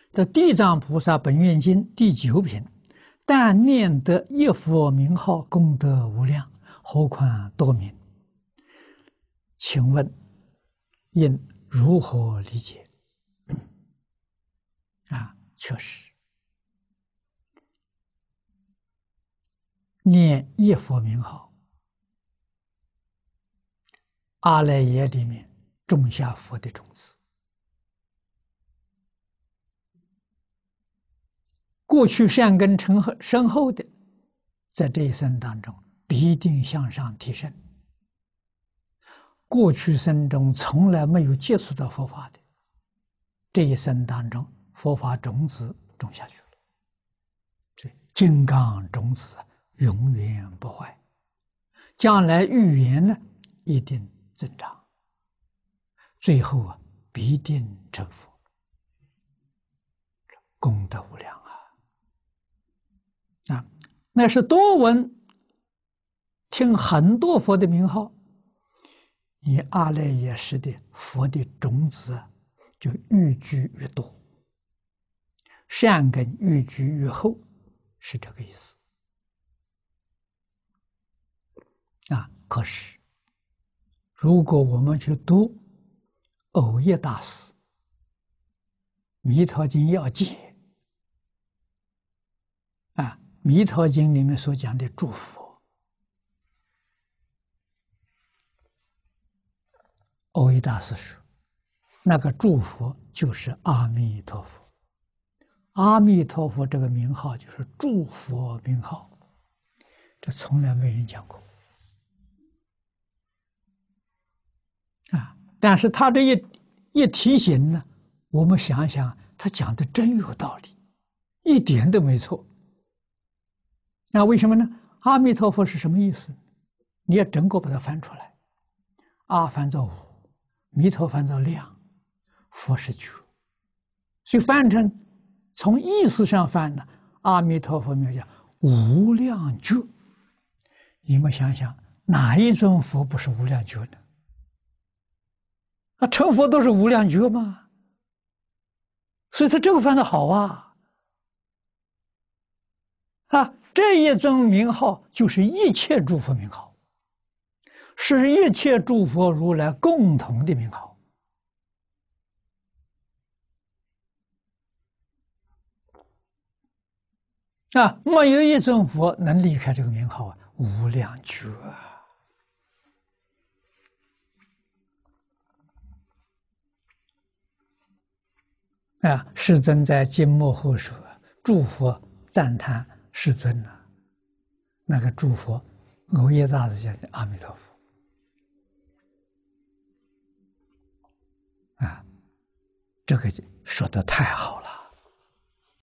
的《地藏菩萨本愿经》第9品，但念得一佛名号，功德无量，何况多名？请问应如何理解？确实，念一佛名号，阿赖耶里面种下佛的种子。过去善根深厚的，在这一生当中必定向上提升。过去生中从来没有接触到佛法的，这一生当中佛法种子种下去了，这金刚种子永远不坏，将来遇缘呢一定增长，最后必定成佛，功德无量那是多闻听很多佛的名号，你阿赖耶识的佛的种子就愈聚愈多，善根愈聚愈厚，是这个意思。可是如果我们去读藕益大师《弥陀经要解》《弥陀经》里面所讲的祝福，藕益大师说，那个祝福就是阿弥陀佛。阿弥陀佛这个名号就是祝佛名号，这从来没人讲过但是他这一提醒呢，我们想想，他讲的真有道理，一点都没错。那为什么呢？阿弥陀佛是什么意思？你要整个把它翻出来，阿翻作无，弥陀翻作量，佛是觉，所以翻成从意思上翻呢，阿弥陀佛名叫无量觉。你们想想，哪一尊佛不是无量觉呢？成佛都是无量觉嘛，所以他这个翻的好这一尊名号就是一切诸佛名号，是一切诸佛如来共同的名号。没有一尊佛能离开这个名号无量觉世尊在经末后说，诸佛赞叹世尊那个诸佛，藕益大师讲的阿弥陀佛这个说得太好了。